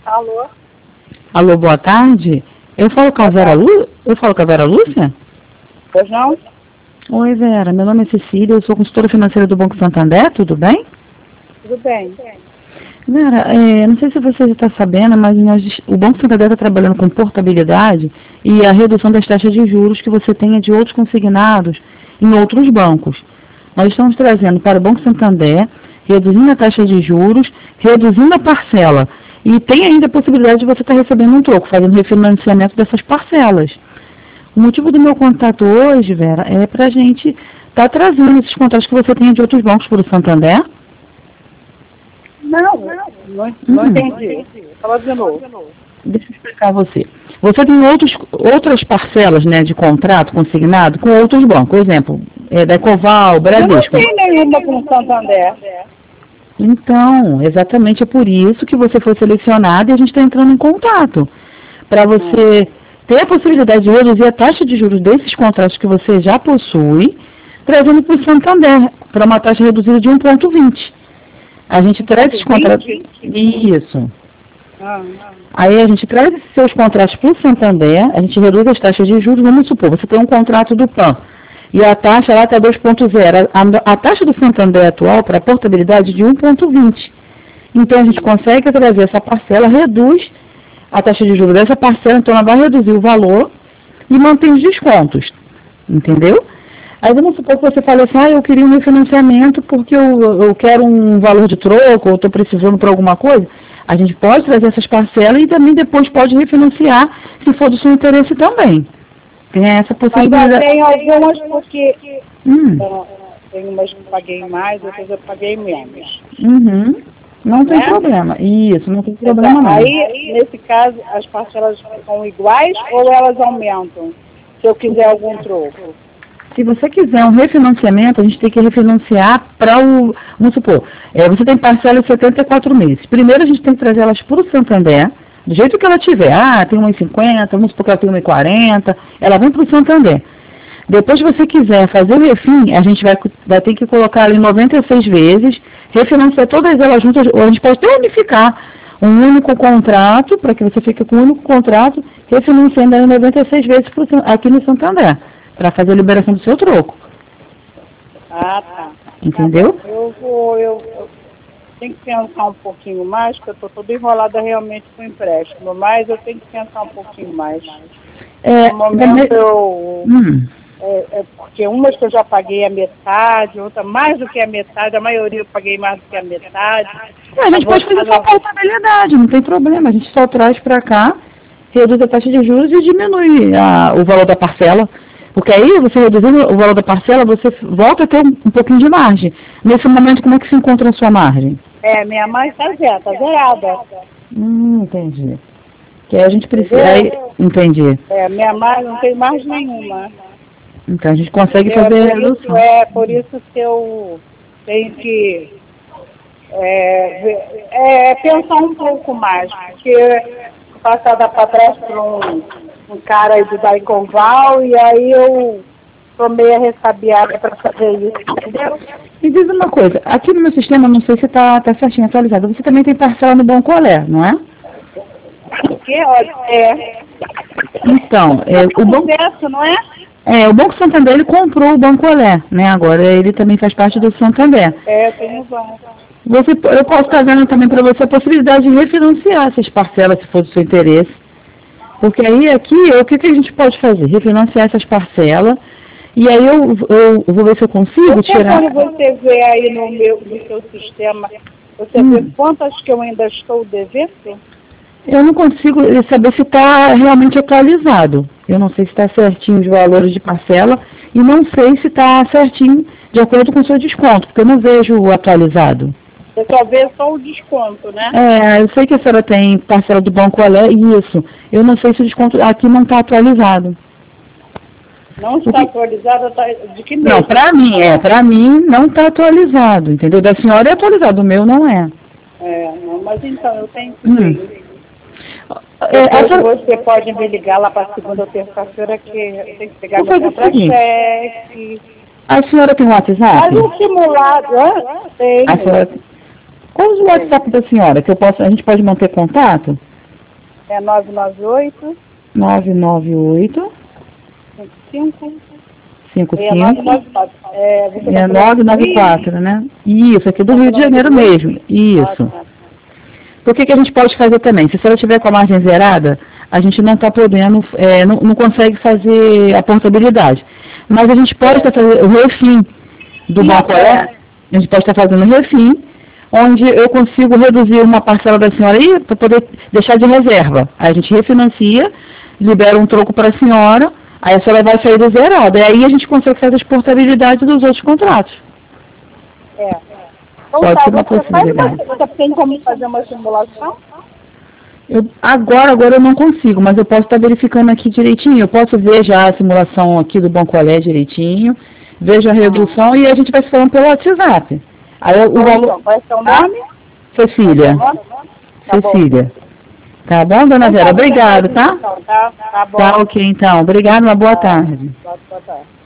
Alô? Alô, boa tarde. Eu falo com a Vera Lúcia? Pois não? Oi, Vera. Meu nome é Cecília, eu sou consultora financeira do Banco Santander, tudo bem? Tudo bem. Vera, não sei se você já está sabendo, mas o Banco Santander está trabalhando com portabilidade e a redução das taxas de juros que você tenha de outros consignados em outros bancos. Nós estamos trazendo para o Banco Santander, reduzindo a taxa de juros, reduzindo a parcela. E tem ainda a possibilidade de você estar recebendo um troco, fazendo refinanciamento dessas parcelas. O motivo do meu contato hoje, Vera, é para a gente estar trazendo esses contratos que você tem de outros bancos para o Santander. Não entendi. Fala de novo. Deixa eu explicar a você. Você tem outras parcelas, né, de contrato consignado com outros bancos. Por exemplo, da Ecoval, Bradesco. Eu não tenho nenhuma com o Santander. Então, exatamente é por isso que você foi selecionado e a gente está entrando em contato. Para você ter a possibilidade de reduzir a taxa de juros desses contratos que você já possui, trazendo para o Santander, para uma taxa reduzida de 1,20. A gente traz esses contratos... Isso. Aí a gente traz esses seus contratos para o Santander, a gente reduz as taxas de juros. Vamos supor, você tem um contrato do PAN e a taxa lá está 2,0. A taxa do Santander atual para a portabilidade é de 1,20. Então a gente consegue trazer essa parcela, reduz a taxa de juros dessa parcela, então ela vai reduzir o valor e mantém os descontos. Entendeu? Aí vamos supor que você fale assim, eu queria um refinanciamento porque eu quero um valor de troco, ou estou precisando por alguma coisa. A gente pode trazer essas parcelas e também depois pode refinanciar, se for do seu interesse também. Tem essa possibilidade. Mas tem algumas porque tem umas que eu paguei mais, outras eu paguei menos. Não tem problema. Isso, não tem problema não. Aí, nesse caso, as parcelas são iguais ou elas aumentam? Se eu quiser algum troco? Se você quiser um refinanciamento, a gente tem que refinanciar para o... Vamos supor, você tem parcela de 74 meses. Primeiro a gente tem que trazer elas para o Santander, do jeito que ela tiver. Tem 1,50, vamos supor que ela tem 1,40, ela vem para o Santander. Depois, se você quiser fazer o refim, a gente vai ter que colocar ela em 96 vezes, refinanciar todas elas juntas, ou a gente pode até unificar um único contrato, para que você fique com um único contrato, refinanciando ela em 96 vezes aqui no Santander, para fazer a liberação do seu troco. Tá. Entendeu? Eu tenho que pensar um pouquinho mais, porque eu estou toda enrolada realmente com o empréstimo, mas eu tenho que pensar um pouquinho mais. No momento porque umas que eu já paguei a metade, outra mais do que a metade, a maioria eu paguei mais do que a metade. A gente pode fazer só portabilidade, não tem problema, a gente só traz para cá, reduz a taxa de juros e diminui o valor da parcela. Porque aí, você reduzindo o valor da parcela, você volta a ter um pouquinho de margem. Nesse momento, como é que se encontra a sua margem? Minha margem está zerada. Entendi. Que aí a gente precisa... entendi. Minha margem não tem margem nenhuma. Então, a gente consegue fazer a redução. Por isso que eu tenho que pensar um pouco mais. Porque passada para trás por um cara aí da Ecoval, e aí eu tomei a ressabiada para fazer isso, entendeu? Me diz uma coisa, aqui no meu sistema, não sei se está certinho atualizado, você também tem parcela no Banco Olé, não é? Então, o Banco... não é? O Banco Santander, ele comprou o Banco Olé, né? Agora ele também faz parte do Santander. Tem um banco. Eu posso estar dando também para você a possibilidade de refinanciar essas parcelas, se for do seu interesse. Porque aí aqui, o que a gente pode fazer? Refinanciar essas parcelas, e aí eu vou ver se eu consigo tirar... Quando você vê aí no seu sistema, você vê quantas que eu ainda estou devendo? Eu não consigo saber se está realmente atualizado. Eu não sei se está certinho os valores de parcela, e não sei se está certinho de acordo com o seu desconto, porque eu não vejo atualizado. Você só vê só o desconto, né? Eu sei que a senhora tem parcela do Banco Olé, isso. Eu não sei se o desconto aqui não está atualizado. Não está atualizado? De que mês? Não, para mim não está atualizado, entendeu? Da senhora é atualizado, o meu não é. Mas então, eu tenho que ver. Você pode me ligar lá para segunda ou terça-feira, que eu tenho que pegar meu contra-cheque. A senhora tem WhatsApp? Faz um simulado, tem. Qual é o WhatsApp da senhora? Que a gente pode manter contato? É 998. 998. 55. 55. É 994, né? Isso, aqui do Rio de Janeiro mesmo. Isso. Por que a gente pode fazer também? Se ela tiver com a margem zerada, a gente não está podendo, não consegue fazer a portabilidade. Mas a gente pode estar fazendo o refim do Bancolé, a gente pode estar fazendo o refim, onde eu consigo reduzir uma parcela da senhora aí para poder deixar de reserva. Aí a gente refinancia, libera um troco para a senhora, aí a senhora vai sair do zerado. E aí a gente consegue fazer as portabilidades dos outros contratos. Pode ser uma possibilidade. Você tem como fazer uma simulação? Agora eu não consigo, mas eu posso estar verificando aqui direitinho. Eu posso ver já a simulação aqui do Bancolé direitinho, vejo a redução e a gente vai se falando pelo WhatsApp. Aí o valor... Qual é o seu nome? Cecília. Cecília. Tá bom, dona Vera? Obrigado, tá? Tá bom. Tá ok, então. Obrigado, uma boa tarde. Boa tarde.